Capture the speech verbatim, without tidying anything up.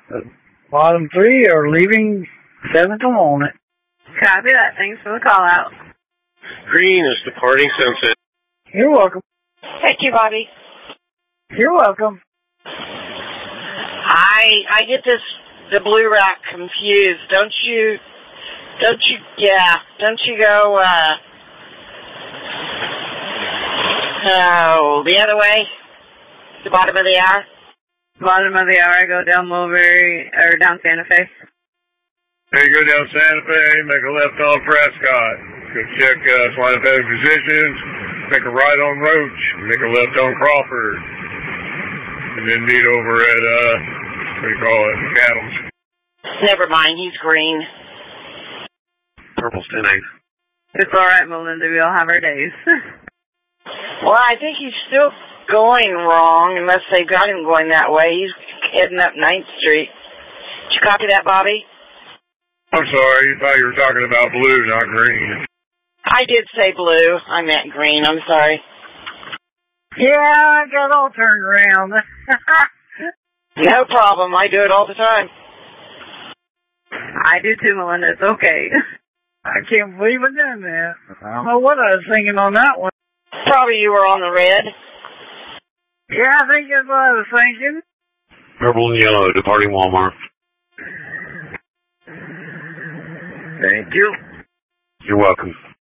Bottom three are leaving seventh alone. Copy that. Thanks for the call out. Green is departing Sunset. You're welcome. Thank you, Bobby. You're welcome. I I get this the blue rock confused. Don't you? Don't you? Yeah. Don't you go? Uh, oh, the other way. The bottom of the hour. Bottom of the hour. I go down Mulberry or down Santa Fe. Hey, go down Santa Fe, make a left on Prescott. Go check uh, Santa Fe positions, make a right on Roach, make a left on Crawford. And then meet over at, uh, what do you call it, Cattle's. Never mind, he's green. Purple's ten eight. It's alright, Melinda, we all have our days. Well, I think he's still going wrong, unless they got him going that way. He's heading up ninth Street. Did you copy that, Bobby? I'm sorry, you thought you were talking about blue, not green. I did say blue. I meant green. I'm sorry. Yeah, I got all turned around. No problem. I do it all the time. I do too, Melinda. It's okay. I can't believe I done that. I don't know what I was thinking on that one. Probably you were on the red. Yeah, I think that's what I was thinking. Purple and yellow departing Walmart. Thank you. You're welcome.